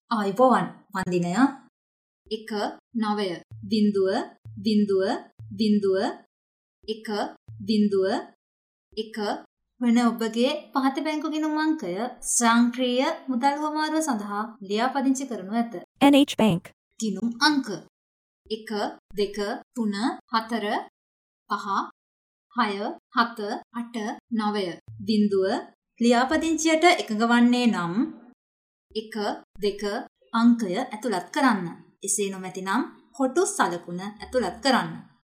ආයිබෝවන් වන්දිනය 1 9 බිංදුව බිංදුව බිංදුව 1 බිංදුව 1 වන ඔබගේ පහත බැංකු ගිණුම් අංකය ස්වයංක්‍රීය මුදල් හොමාරුව සඳහා ලියාපදිංචි කරනු ඇත. NH Bank. ගිණුම් අංක 1 2 3 4 5 6 7 8 9 බිංදුව ලියාපදිංචියට එකඟ වන්නේ නම් 1 2 අංකය ඇතුළත් කරන්න. එසේ නොමැතිනම් හොටු සලකුණ ඇතුළත් කරන්න.